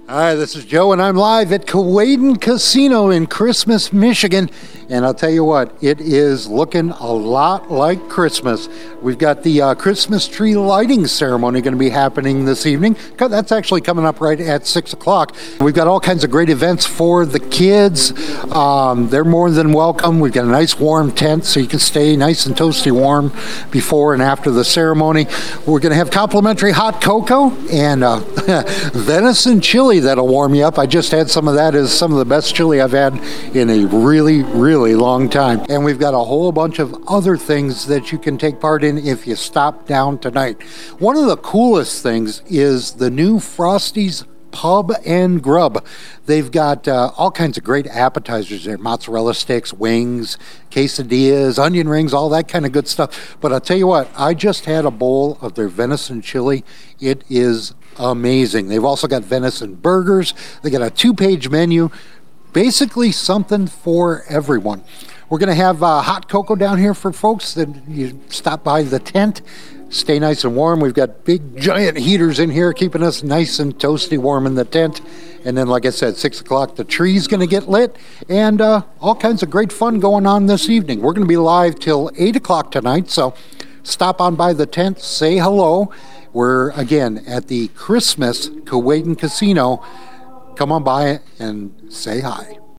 Hi, this is Joe, and I'm live at Kewadin Casino in Christmas, Michigan. And I'll tell you what, it is looking a lot like Christmas. We've got the Christmas tree lighting ceremony going to be happening this evening. That's actually coming up right at 6 o'clock. We've got all kinds of great events for the kids. They're more than welcome. We've got a nice warm tent so you can stay nice and toasty warm before and after the ceremony. We're going to have complimentary hot cocoa and venison chili that'll warm you up. I just had some of that. Is some of the best chili I've had in a really long time. And we've got a whole bunch of other things that you can take part in if you stop down tonight. One of the coolest things is the new Frosty's Pub and Grub. They've got all kinds of great appetizers there. Mozzarella sticks, wings, quesadillas, onion rings, all that kind of good stuff. But I'll tell you what, I just had a bowl of their venison chili. It is amazing. They've also got venison burgers. They got a 2-page menu. Basically something for everyone. We're going to have hot cocoa down here for folks that you stop by the tent. Stay nice and warm. We've got big giant heaters in here keeping us nice and toasty warm in the tent. And then, like I said, 6 o'clock, the tree's going to get lit, and all kinds of great fun going on this evening. We're going to be live till 8 o'clock tonight, so stop on by the tent, say hello. We're, again, at the Christmas Kewadin Casino. Come on by and say hi.